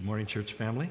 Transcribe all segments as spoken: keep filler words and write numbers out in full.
Good morning, church family.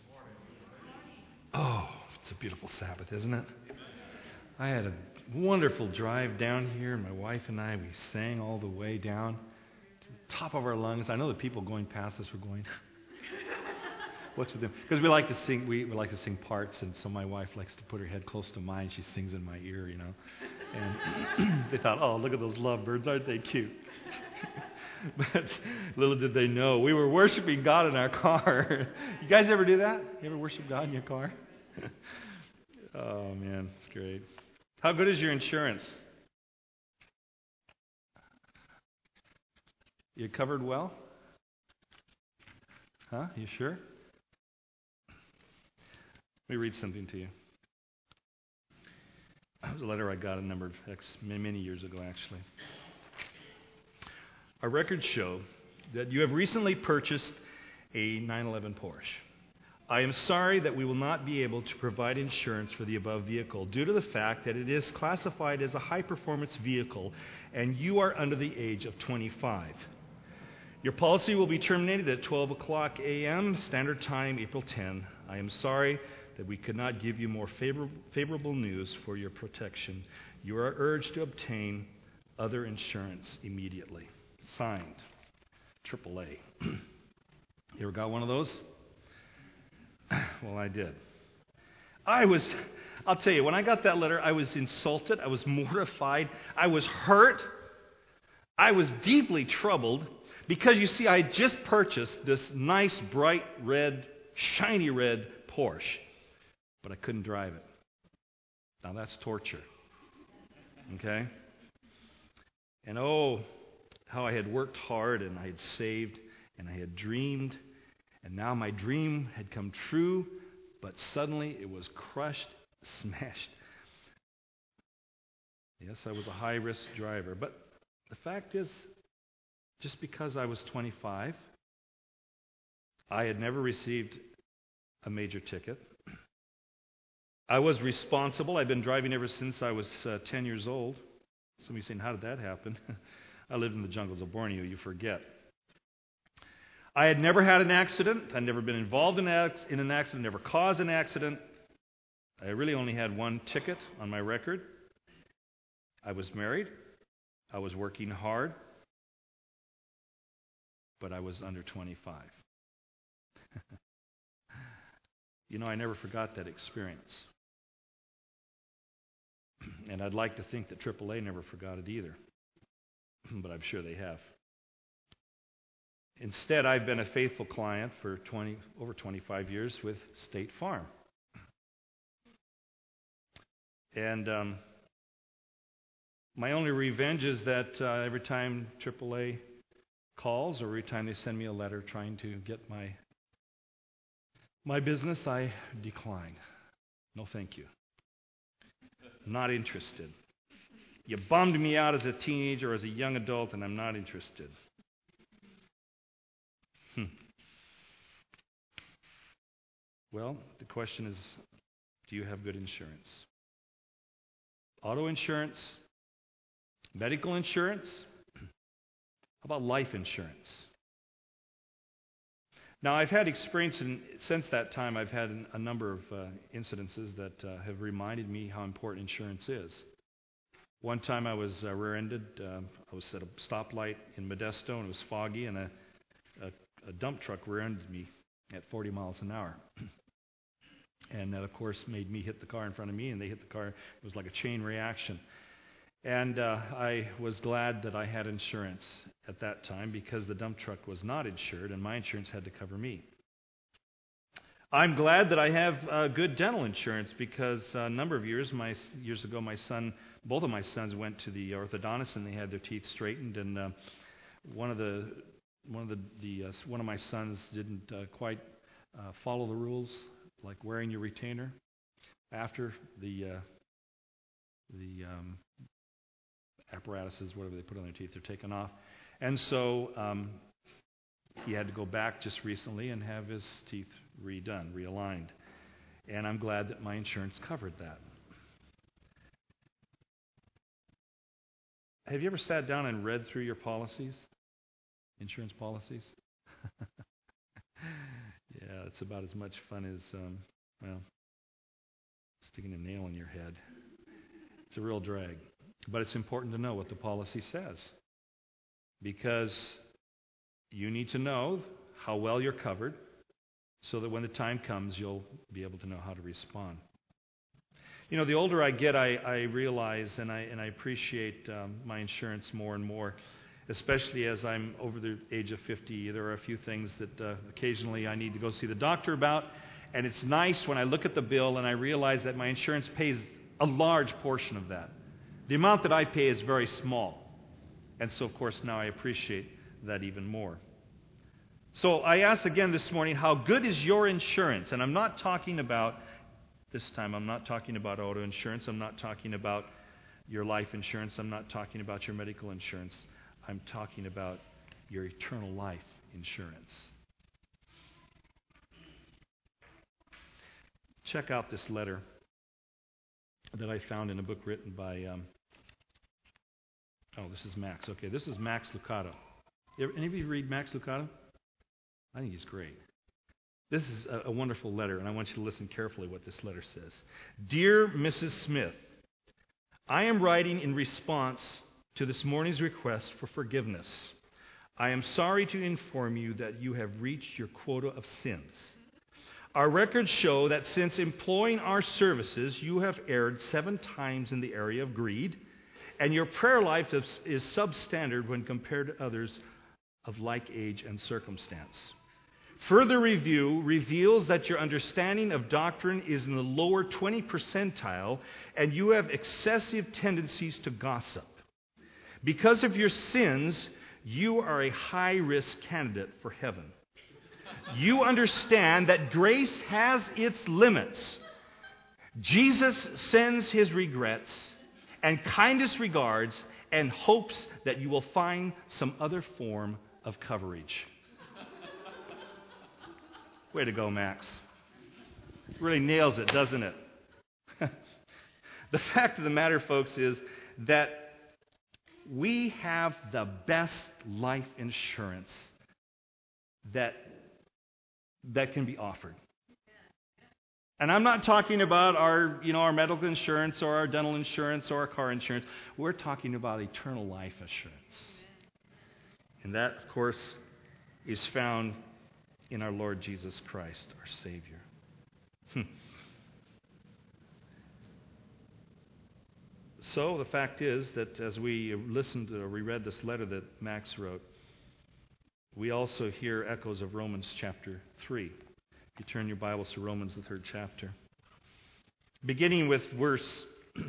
Oh, it's a beautiful Sabbath, isn't it? I had a wonderful drive down here, and my wife and I, we sang all the way down to the top of our lungs. I know the people going past us were going, what's with them? Because we like to sing, we, we like to sing parts, and so my wife likes to put her head close to mine. She sings in my ear, you know. And they thought, oh, look at those lovebirds, aren't they cute? But little did they know, we were worshiping God in our car. You guys ever do that? You ever worship God in your car? Oh, man, it's great. How good is your insurance? You covered well? Huh? You sure? Let me read something to you. It was a letter I got a number of, many, many years ago, actually. Our records show that you have recently purchased a nine eleven Porsche. I am sorry that we will not be able to provide insurance for the above vehicle due to the fact that it is classified as a high-performance vehicle and you are under the age of twenty-five. Your policy will be terminated at twelve o'clock a.m. Standard Time, April tenth. I am sorry that we could not give you more favor- favorable news for your protection. You are urged to obtain other insurance immediately. Signed, triple A. You ever got one of those? Well, I did. I was, I'll tell you, when I got that letter, I was insulted. I was mortified. I was hurt. I was deeply troubled because, you see, I had just purchased this nice, bright red, shiny red Porsche, but I couldn't drive it. Now, that's torture. Okay? And oh, how I had worked hard and I had saved and I had dreamed, and now my dream had come true, but suddenly it was crushed, smashed. Yes, I was a high-risk driver, but the fact is, just because I was twenty-five, I had never received a major ticket. I was responsible. I'd been driving ever since I was uh, ten years old. Some of you saying, how did that happen? I lived in the jungles of Borneo, you forget. I had never had an accident. I'd never been involved in an accident, never caused an accident. I really only had one ticket on my record. I was married. I was working hard. But I was under twenty-five. You know, I never forgot that experience. And I'd like to think that triple A never forgot it either. But I'm sure they have. Instead, I've been a faithful client for twenty, over twenty-five years with State Farm. And um, my only revenge is that uh, every time triple A calls or every time they send me a letter trying to get my my business, I decline. No, thank you. Not interested. You bummed me out as a teenager or as a young adult, and I'm not interested. Hmm. Well, the question is, do you have good insurance? Auto insurance? Medical insurance? How about life insurance? Now, I've had experience, in, since that time, I've had a number of uh, incidences that uh, have reminded me how important insurance is. One time I was uh, rear-ended. Uh, I was at a stoplight in Modesto, and it was foggy, and a, a, a dump truck rear-ended me at forty miles an hour. And that, of course, made me hit the car in front of me, and they hit the car. It was like a chain reaction. And uh, I was glad that I had insurance at that time because the dump truck was not insured, and my insurance had to cover me. I'm glad that I have uh, good dental insurance because uh, a number of years, my years ago, my son, both of my sons went to the orthodontist and they had their teeth straightened. And uh, one of the one of the, the uh, one of my sons didn't uh, quite uh, follow the rules, like wearing your retainer after the uh, the um, apparatuses, whatever they put on their teeth, are taken off, and so um, he had to go back just recently and have his teeth redone, realigned. And I'm glad that my insurance covered that. Have you ever sat down and read through your policies? Insurance policies? Yeah. it's about as much fun as, um, well, sticking a nail in your head. It's a real drag. But it's important to know what the policy says, because you need to know how well you're covered so that when the time comes, you'll be able to know how to respond. You know, the older I get, I, I realize and I, and I appreciate um, my insurance more and more, especially as I'm over the age of fifty. There are a few things that uh, occasionally I need to go see the doctor about, and it's nice when I look at the bill and I realize that my insurance pays a large portion of that. The amount that I pay is very small, and so, of course, now I appreciate that even more. So I ask again this morning, how good is your insurance? And I'm not talking about, this time, I'm not talking about auto insurance. I'm not talking about your life insurance. I'm not talking about your medical insurance. I'm talking about your eternal life insurance. Check out this letter that I found in a book written by, um, oh, this is Max. Okay, this is Max Lucado. Any of you read Max Lucado? I think he's great. This is a, a wonderful letter, and I want you to listen carefully what this letter says. Dear Missus Smith, I am writing in response to this morning's request for forgiveness. I am sorry to inform you that you have reached your quota of sins. Our records show that since employing our services, you have erred seven times in the area of greed, and your prayer life is, is substandard when compared to others of like age and circumstance. Further review reveals that your understanding of doctrine is in the lower twenty percentile, and you have excessive tendencies to gossip. Because of your sins, you are a high-risk candidate for heaven. You understand that grace has its limits. Jesus sends his regrets and kindest regards and hopes that you will find some other form of coverage. Way to go, Max. Really nails it, doesn't it? The fact of the matter, folks, is that we have the best life insurance that, that can be offered. And I'm not talking about our, you know, our medical insurance or our dental insurance or our car insurance. We're talking about eternal life assurance. And that, of course, is found in our Lord Jesus Christ, our Savior. Hmm. So the fact is that as we listened to, or we read this letter that Max wrote, we also hear echoes of Romans chapter three. If you turn your Bibles to Romans, the third chapter. Beginning with verse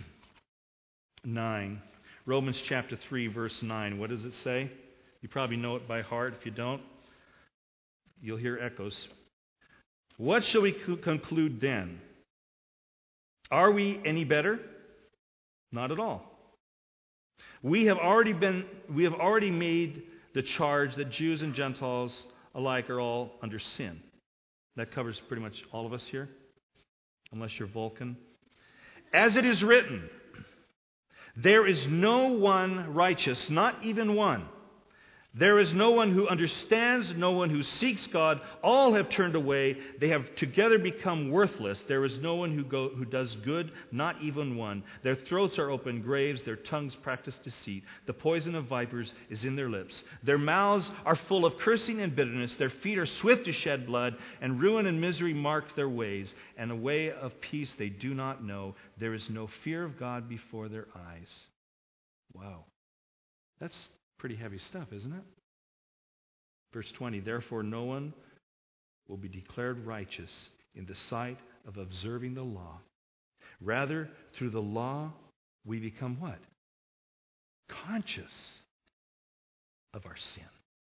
nine. Romans chapter three, verse nine. What does it say? You probably know it by heart. If you don't, you'll hear echoes. What shall we conclude then? Are we any better? Not at all. We have already been we have already made the charge that Jews and Gentiles alike are all under sin. That covers pretty much all of us here, unless you're Vulcan. As it is written, there is no one righteous, not even one. There is no one who understands, no one who seeks God. All have turned away. They have together become worthless. There is no one who, go, who does good, not even one. Their throats are open graves. Their tongues practice deceit. The poison of vipers is in their lips. Their mouths are full of cursing and bitterness. Their feet are swift to shed blood, and ruin and misery mark their ways. And a way of peace they do not know. There is no fear of God before their eyes. Wow. That's pretty heavy stuff, isn't it? Verse twenty, therefore no one will be declared righteous in the sight of observing the law. Rather, through the law, we become what? Conscious of our sin.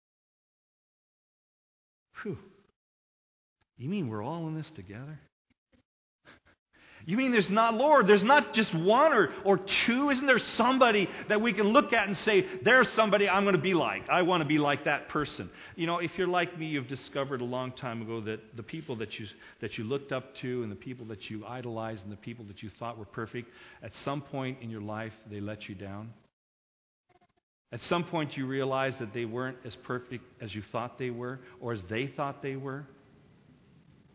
Whew. You mean we're all in this together? You mean there's not, Lord, there's not just one or, or two? Isn't there somebody that we can look at and say, there's somebody I'm going to be like. I want to be like that person. You know, if you're like me, you've discovered a long time ago that the people that you that you looked up to and the people that you idolized and the people that you thought were perfect, at some point in your life, they let you down. At some point, you realize that they weren't as perfect as you thought they were or as they thought they were.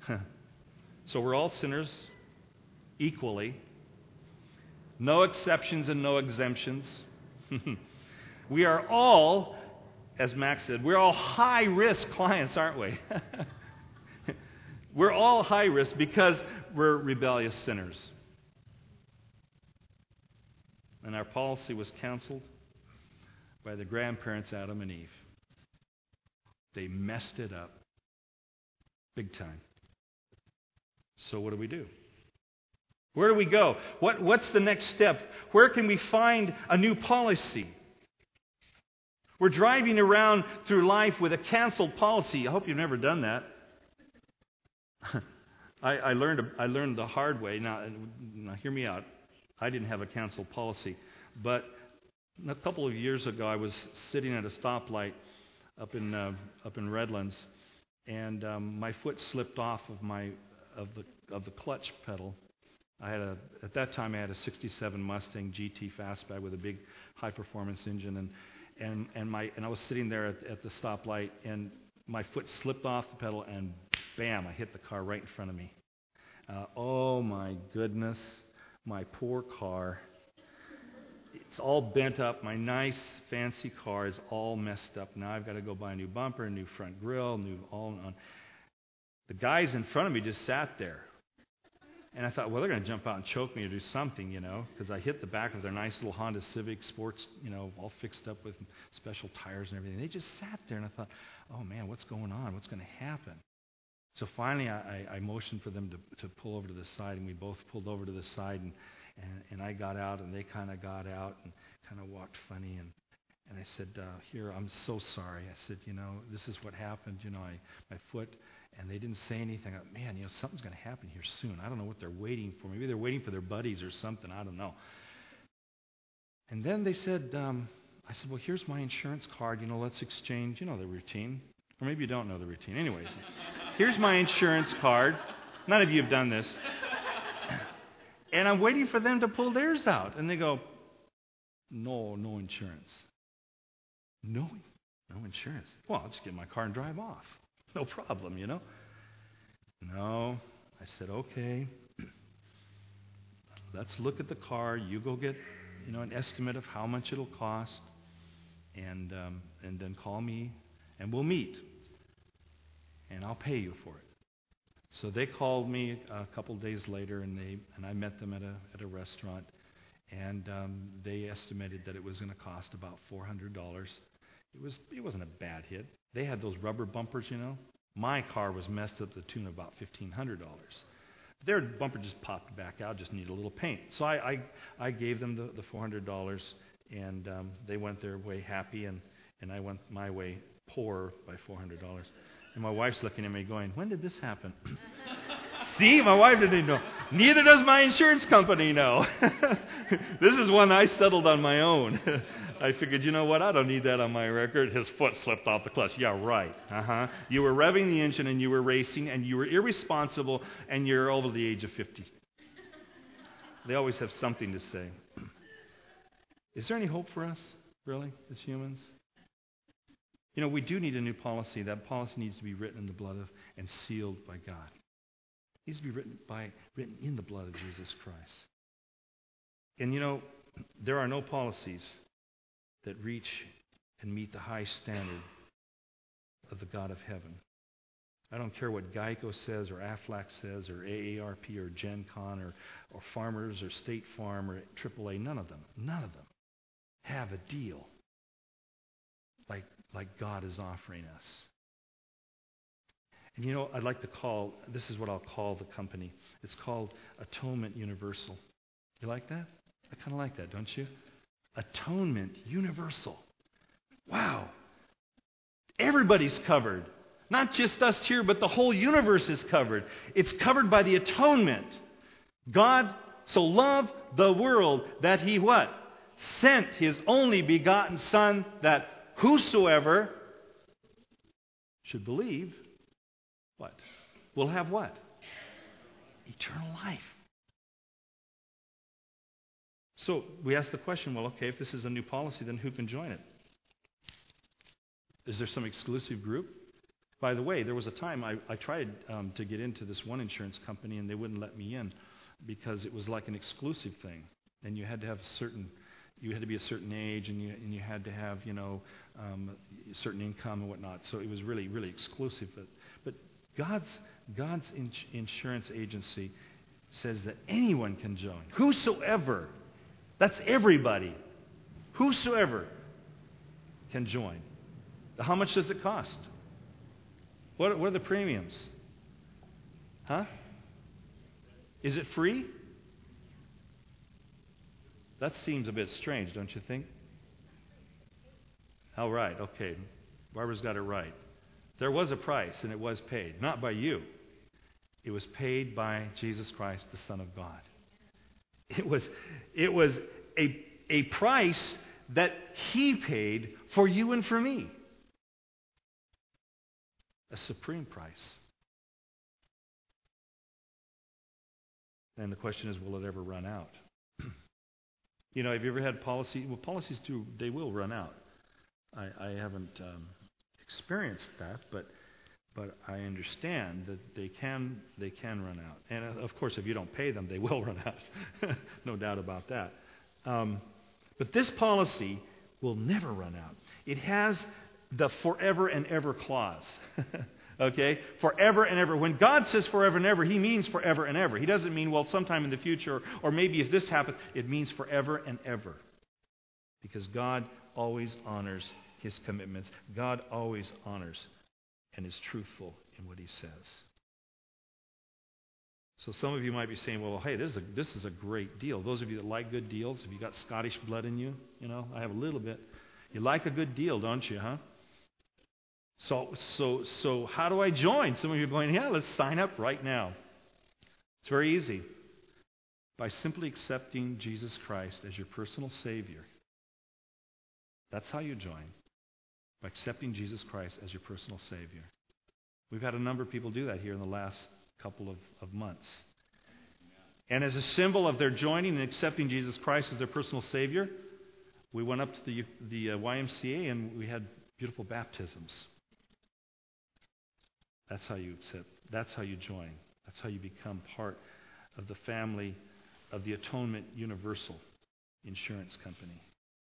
So we're all sinners equally. No exceptions and no exemptions. We are all, as Max said, we're all high-risk clients, aren't we? We're all high-risk because we're rebellious sinners. And our policy was counseled by the grandparents Adam and Eve. They messed it up big time. So what do we do? Where do we go? What, what's the next step? Where can we find a new policy? We're driving around through life with a canceled policy. I hope you've never done that. I, I learned I learned the hard way. Now, now, hear me out. I didn't have a canceled policy. But a couple of years ago, I was sitting at a stoplight up in uh, up in Redlands, and um, my foot slipped off of my of the of the clutch pedal. I had a at that time I had a sixty-seven Mustang G T Fastback with a big high performance engine, and and and my and I was sitting there at, at the stoplight, and my foot slipped off the pedal, and bam! I hit the car right in front of me. Uh, oh my goodness, my poor car. It's all bent up. My nice, fancy car is all messed up. Now I've got to go buy a new bumper, a new front grille, new all on. The guys in front of me just sat there. And I thought, well, they're going to jump out and choke me or do something, you know, because I hit the back of their nice little Honda Civic Sports, you know, all fixed up with special tires and everything. They just sat there, and I thought, oh, man, what's going on? What's going to happen? So finally, I, I motioned for them to, to pull over to the side, and we both pulled over to the side, and, and, and I got out, and they kind of got out and kind of walked funny, and, and I said, uh, here, I'm so sorry. I said, you know, this is what happened, you know, I, my foot. And they didn't say anything. I thought, man, you know, something's going to happen here soon. I don't know what they're waiting for. Maybe they're waiting for their buddies or something. I don't know. And then they said, um, I said, well, here's my insurance card. You know, let's exchange. You know the routine. Or maybe you don't know the routine. Anyways, here's my insurance card. None of you have done this. And I'm waiting for them to pull theirs out. And they go, no, no insurance. No, no insurance. Well, I'll just get in my car and drive off. No problem, you know. No, I said, okay, let's look at the car. You go get, you know, an estimate of how much it'll cost, and um, and then call me, and we'll meet, and I'll pay you for it. So they called me a couple days later, and they and I met them at a at a restaurant, and um, they estimated that it was going to cost about four hundred dollars. It was it wasn't a bad hit. They had those rubber bumpers, you know. My car was messed up to the tune of about fifteen hundred dollars. Their bumper just popped back out, just needed a little paint. So I I, I gave them the, the four hundred dollars, and um, they went their way happy, and, and I went my way poor by four hundred dollars. And my wife's looking at me going, when did this happen? See, my wife didn't know. Neither does my insurance company know. This is one I settled on my own. I figured, you know what? I don't need that on my record. His foot slipped off the clutch. Yeah, right. Uh-huh. You were revving the engine, and you were racing, and you were irresponsible, and you're over the age of fifty. They always have something to say. Is there any hope for us, really, as humans? You know, we do need a new policy. That policy needs to be written in the blood of and sealed by God. It needs to be written by written in the blood of Jesus Christ. And you know, there are no policies that reach and meet the high standard of the God of heaven. I don't care what Geico says or Aflac says or A A R P or Gen Con or, or Farmers or State Farm or triple A. None of them, none of them have a deal like, like God is offering us. And you know, I'd like to call, this is what I'll call the company. It's called Atonement Universal. You like that? I kind of like that, don't you? Atonement Universal. Wow. Everybody's covered. Not just us here, but the whole universe is covered. It's covered by the atonement. God so loved the world that He what? Sent His only begotten Son, that whosoever should believe, what? Will have what? Eternal life. So we ask the question, well, okay, if this is a new policy, then who can join it? Is there some exclusive group? By the way, there was a time I, I tried um, to get into this one insurance company, and they wouldn't let me in because it was like an exclusive thing, and you had to have a certain, you had to be a certain age, and you and you had to have you know um, a certain income and whatnot. So it was really really exclusive. But but God's God's ins- insurance agency says that anyone can join, whosoever. That's everybody. Whosoever can join. How much does it cost? What, what are the premiums? Huh? Is it free? That seems a bit strange, don't you think? Oh, right. Okay. Barbara's got it right. There was a price, and it was paid. Not by you. It was paid by Jesus Christ, the Son of God. It was, it was a, a price that He paid for you and for me. A supreme price. And the question is, will it ever run out? You know, have you ever had policy? Well, policies do, they will run out. I, I haven't um, experienced that, but but I understand that they can they can run out. And uh, of course, if you don't pay them, they will run out. No doubt about that. Um, but this policy will never run out. It has the forever and ever clause. Okay? Forever and ever. When God says forever and ever, He means forever and ever. He doesn't mean, well, sometime in the future, or maybe if this happens. It means forever and ever. Because God always honors His commitments. God always honors and is truthful in what He says. So some of you might be saying, well, hey, this is a, this is a great deal. Those of you that like good deals, if you got Scottish blood in you, you know, I have a little bit. You like a good deal, don't you, huh? So, so, so how do I join? Some of you are going, yeah, let's sign up right now. It's very easy. By simply accepting Jesus Christ as your personal Savior. That's how you join. By accepting Jesus Christ as your personal Savior. We've had a number of people do that here in the last couple of, of months. And as a symbol of their joining and accepting Jesus Christ as their personal Savior, we went up to the, the uh, Y M C A and we had beautiful baptisms. That's how you accept. That's how you join. That's how you become part of the family of the Atonement Universal Insurance Company.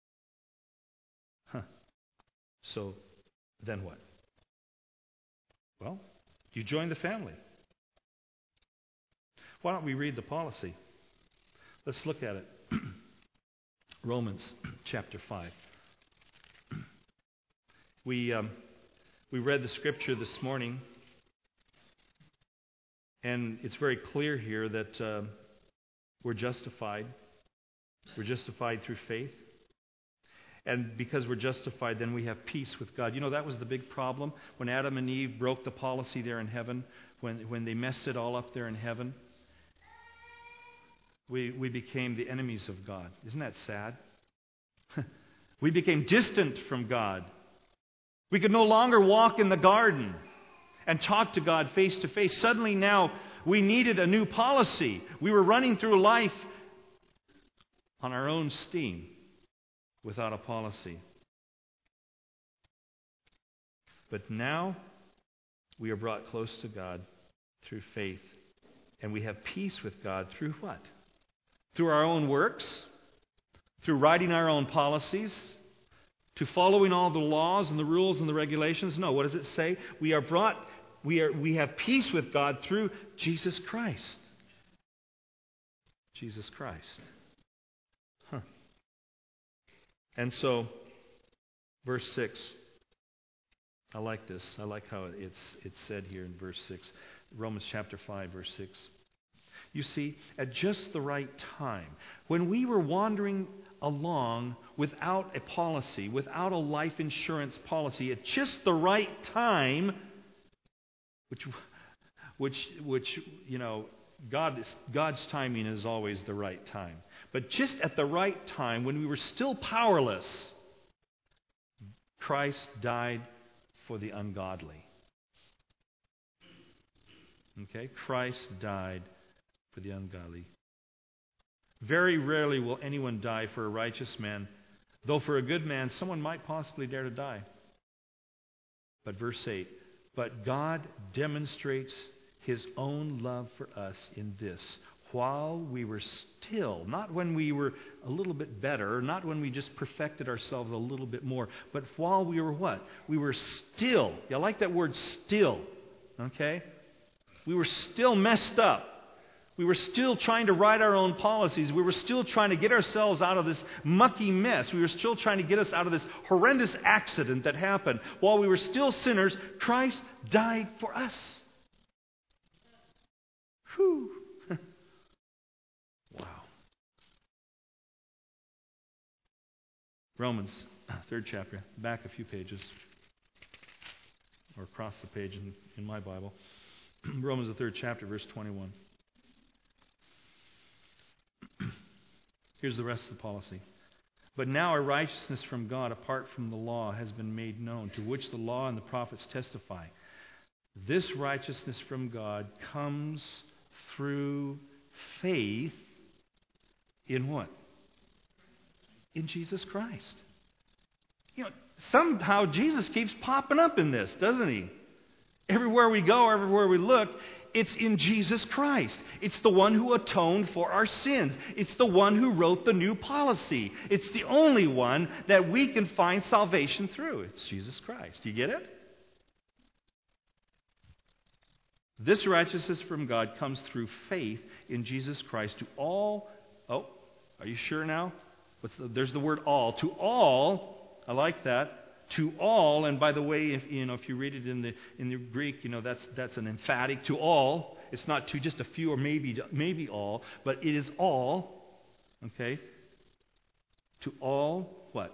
Huh. So, then what? Well, you join the family. Why don't we read the policy? Let's look at it. Romans chapter five. We um, we read the scripture this morning, and it's very clear here that uh, we're justified. We're justified through faith. And because we're justified, then we have peace with God. You know, that was the big problem when Adam and Eve broke the policy there in heaven, when, when they messed it all up there in heaven. We, we became the enemies of God. Isn't that sad? We became distant from God. We could no longer walk in the garden and talk to God face to face. Suddenly now we needed a new policy. We were running through life on our own steam without a policy. But now we are brought close to God through faith. And we have peace with God through what? Through our own works, through writing our own policies, to following all the laws and the rules and the regulations. No, what does it say? We are brought, we are we have peace with God through Jesus Christ. Jesus Christ. Huh. And so, verse six. I like this. I like how it's it's said here in verse six. Romans chapter five, verse six. You see, at just the right time, when we were wandering along without a policy, without a life insurance policy, at just the right time, which, which, which you know, God is, God's timing is always the right time. But just at the right time, when we were still powerless, Christ died for the ungodly. Okay? Christ died for the ungodly. Very rarely will anyone die for a righteous man, though for a good man someone might possibly dare to die. But verse eight, But God demonstrates His own love for us in this. While we were still, not when we were a little bit better, not when we just perfected ourselves a little bit more, but while we were what? We were still. You like that word still, okay? We were still messed up. We were still trying to write our own policies. We were still trying to get ourselves out of this mucky mess. We were still trying to get us out of this horrendous accident that happened. While we were still sinners, Christ died for us. Whew. Wow. Romans, third chapter, back a few pages, or across the page in, in my Bible. Romans, the third chapter, verse twenty-one. Here's the rest of the policy. But now a righteousness from God apart from the law has been made known, to which the law and the prophets testify. This righteousness from God comes through faith in what? In Jesus Christ. You know, somehow Jesus keeps popping up in this, doesn't He? Everywhere we go, everywhere we look, it's in Jesus Christ. It's the one who atoned for our sins. It's the one who wrote the new policy. It's the only one that we can find salvation through. It's Jesus Christ. Do you get it? This righteousness from God comes through faith in Jesus Christ to all. Oh, are you sure now? What's the, there's the word all. To all, I like that. To all, and by the way, if you know if you read it in the in the Greek, you know that's that's an emphatic. To all, it's not to just a few or maybe maybe all, but it is all. Okay. To all what?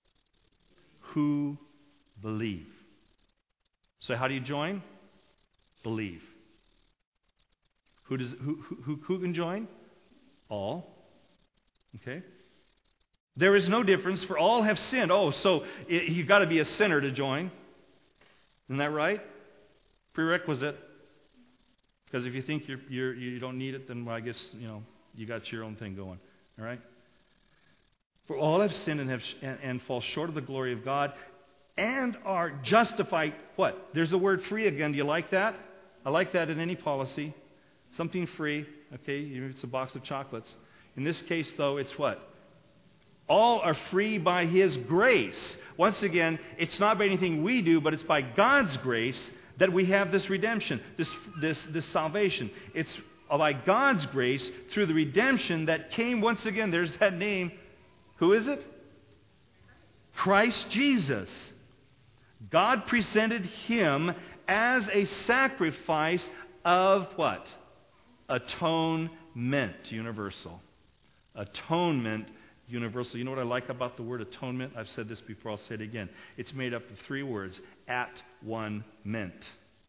Who believe. So how do you join? Believe. Who does who who who can join? All. Okay. There is no difference, for all have sinned. Oh, so it, you've got to be a sinner to join. Isn't that right? Prerequisite. Because if you think you're, you're, you don't need it, then well, I guess you know you got your own thing going. All right. For all have sinned and have and, and fall short of the glory of God, and are justified. What? There's the word free again. Do you like that? I like that in any policy. Something free. Okay, even if it's a box of chocolates. In this case, though, it's what? All are free by His grace. Once again, it's not by anything we do, but it's by God's grace that we have this redemption, this, this, this salvation. It's by God's grace through the redemption that came, once again, there's that name. Who is it? Christ Jesus. God presented Him as a sacrifice of what? Atonement, universal. Atonement, universal. You know what I like about the word atonement? I've said this before, I'll say it again. It's made up of three words. At one meant.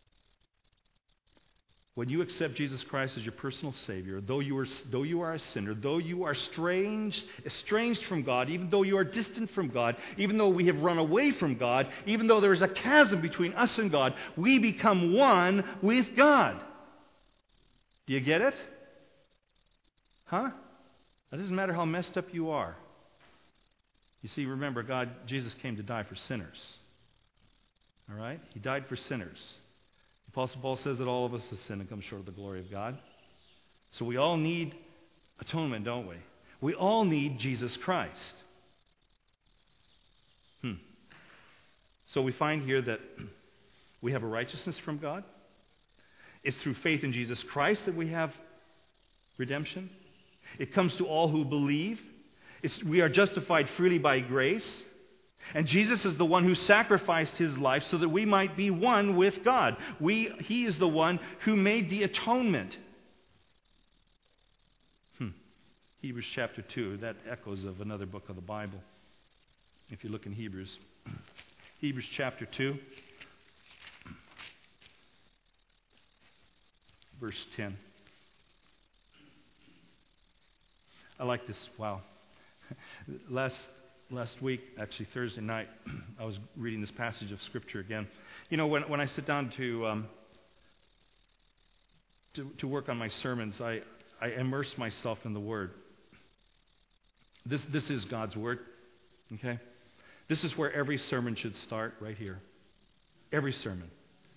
When you accept Jesus Christ as your personal Savior, though you are, though you are a sinner, though you are estranged, estranged from God, even though you are distant from God, even though we have run away from God, even though there is a chasm between us and God, we become one with God. Do you get it? Huh? It doesn't matter how messed up you are. You see, remember, God, Jesus came to die for sinners. All right? He died for sinners. The Apostle Paul says that all of us have sinned and come short of the glory of God. So we all need atonement, don't we? We all need Jesus Christ. Hmm. So we find here that we have a righteousness from God. It's through faith in Jesus Christ that we have redemption. It comes to all who believe. It's, we are justified freely by grace. And Jesus is the one who sacrificed His life so that we might be one with God. We, He is the one who made the atonement. Hmm. Hebrews chapter two, that echoes of another book of the Bible. If you look in Hebrews. Hebrews chapter two, verse ten. I like this. Wow. Last last week, actually Thursday night, I was reading this passage of Scripture again. You know, when when I sit down to um, to, to work on my sermons, I, I immerse myself in the Word. This this is God's Word. Okay? This is where every sermon should start, right here. Every sermon.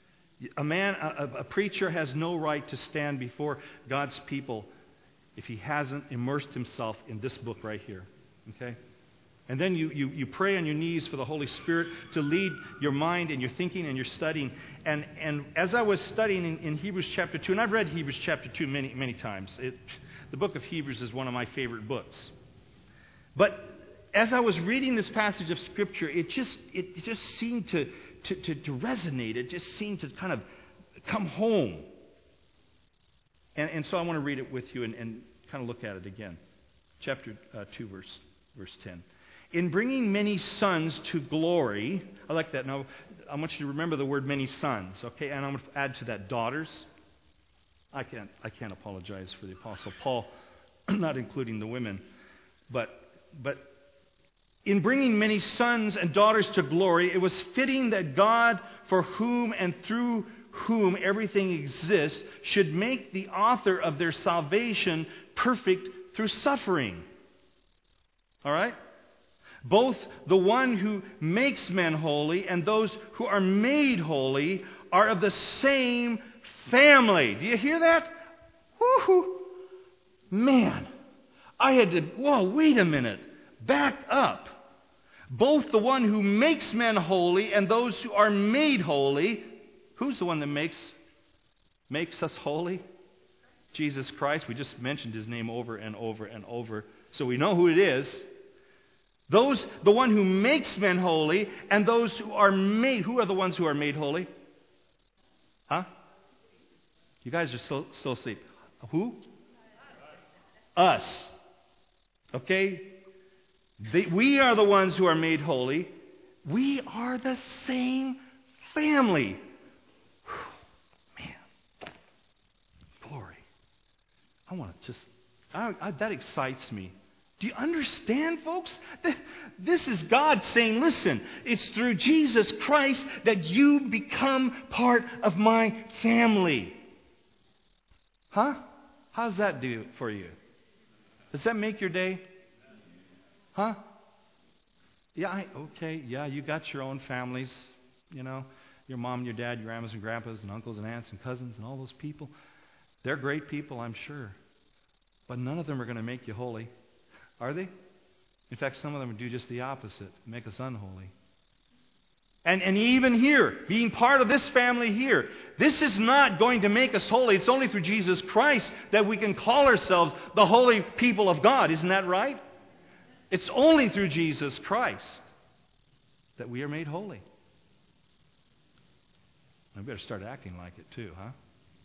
A man, a, a preacher has no right to stand before God's people if he hasn't immersed himself in this book right here. Okay? And then you, you, you pray on your knees for the Holy Spirit to lead your mind and your thinking and your studying. And, and as I was studying in, in Hebrews chapter two, and I've read Hebrews chapter two many, many times. It, the book of Hebrews is one of my favorite books. But as I was reading this passage of Scripture, it just, it, it just seemed to, to, to, to resonate. It just seemed to kind of come home. And, and so I want to read it with you and, and kind of look at it again. Chapter uh, two, verse, verse ten. In bringing many sons to glory, I like that. Now, I want you to remember the word many sons, okay? And I'm going to add to that daughters. I can't, I can't apologize for the Apostle Paul, not including the women. But, but in bringing many sons and daughters to glory, it was fitting that God, for whom and through whom everything exists, should make the author of their salvation perfect through suffering. All right? Both the one who makes men holy and those who are made holy are of the same family. Do you hear that? Woo-hoo. Man, I had to, whoa, wait a minute. Back up. Both the one who makes men holy and those who are made holy. Who's the one that makes, makes us holy? Jesus Christ. We just mentioned his name over and over and over, so we know who it is. Those, the one who makes men holy, and those who are made. Who are the ones who are made holy? Huh? You guys are still, still asleep. Who? Us. Okay? They, we are the ones who are made holy. We are the same family. Whew, man. Glory. I want to just, I, I, that excites me. Do you understand, folks? This is God saying, listen, it's through Jesus Christ that you become part of my family. Huh? How's that do for you? Does that make your day? Huh? Yeah, I, okay, yeah, you got your own families, you know, your mom, your dad, your grandmas and grandpas and uncles and aunts and cousins and all those people. They're great people, I'm sure. But none of them are going to make you holy. Are they? In fact, some of them do just the opposite, make us unholy. And, and even here, being part of this family here, this is not going to make us holy. It's only through Jesus Christ that we can call ourselves the holy people of God. Isn't that right? It's only through Jesus Christ that we are made holy. I better start acting like it too, huh?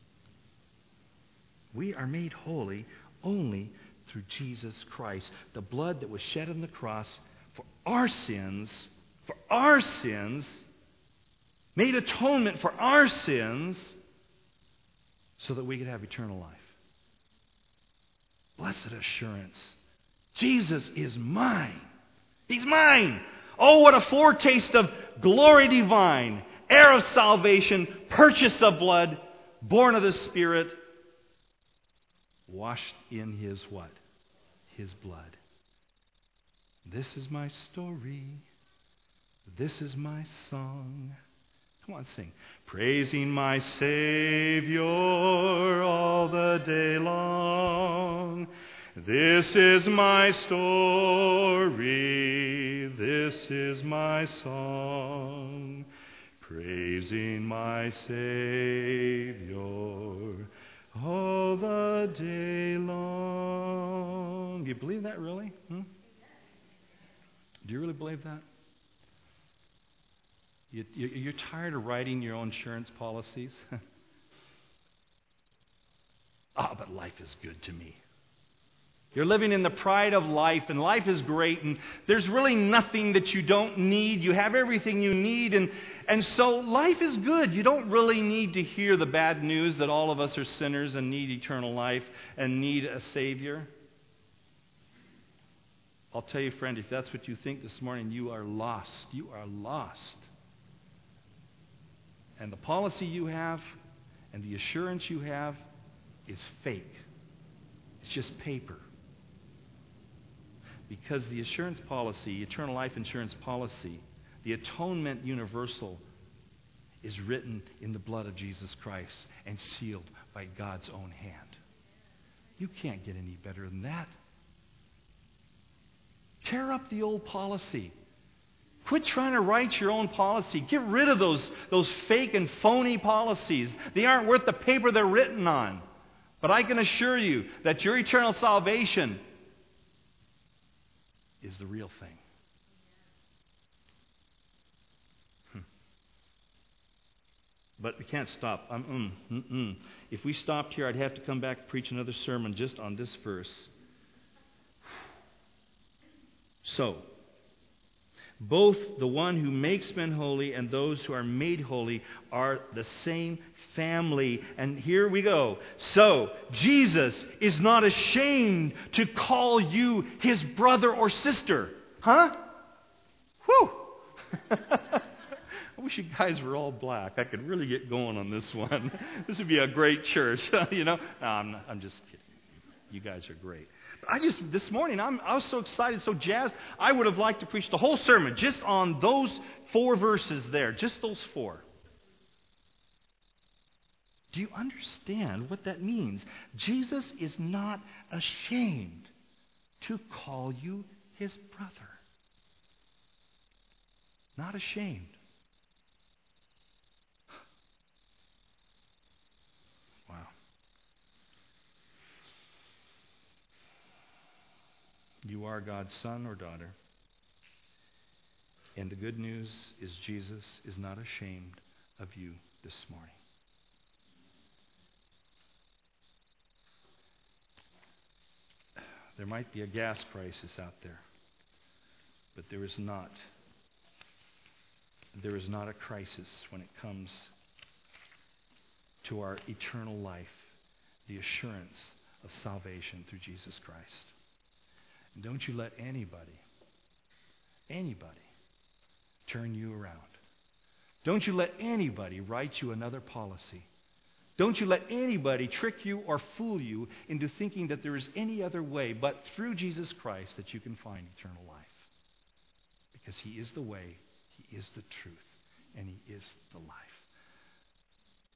We are made holy only through Jesus Christ. The blood that was shed on the cross for our sins, for our sins, made atonement for our sins so that we could have eternal life. Blessed assurance. Jesus is mine. He's mine. Oh, what a foretaste of glory divine, heir of salvation, purchase of blood, born of the Spirit, washed in his what? His blood. This is my story. This is my song. Come on, sing. Praising my Savior all the day long. This is my story. This is my song. Praising my Savior all the day long. Do you believe that really? Hmm? Do you really believe that? You, you, you're tired of writing your own insurance policies? Ah, oh, but life is good to me. You're living in the pride of life, and life is great, and there's really nothing that you don't need. You have everything you need, and, and so life is good. You don't really need to hear the bad news that all of us are sinners and need eternal life and need a Savior. I'll tell you, friend, if that's what you think this morning, you are lost. You are lost. And the policy you have and the assurance you have is fake. It's just paper. Because the assurance policy, eternal life insurance policy, the atonement universal, is written in the blood of Jesus Christ and sealed by God's own hand. You can't get any better than that. Tear up the old policy. Quit trying to write your own policy. Get rid of those, those fake and phony policies. They aren't worth the paper they're written on. But I can assure you that your eternal salvation is the real thing. Hmm. But we can't stop. Um, mm, mm, mm. If we stopped here, I'd have to come back and preach another sermon just on this verse. So, both the one who makes men holy and those who are made holy are the same family. And here we go. So, Jesus is not ashamed to call you his brother or sister. Huh? Whew! I wish you guys were all black. I could really get going on this one. This would be a great church, you know? No, I'm, not, I'm just kidding. You guys are great. I just, this morning, I'm, I was so excited, so jazzed, I would have liked to preach the whole sermon just on those four verses there, just those four. Do you understand what that means? Jesus is not ashamed to call you his brother. Not ashamed. Wow. You are God's son or daughter. And the good news is Jesus is not ashamed of you this morning. There might be a gas crisis out there, but there is not. There is not a crisis when it comes to our eternal life, the assurance of salvation through Jesus Christ. And don't you let anybody, anybody turn you around. Don't you let anybody write you another policy. Don't you let anybody trick you or fool you into thinking that there is any other way but through Jesus Christ that you can find eternal life. Because he is the way, he is the truth, and he is the life.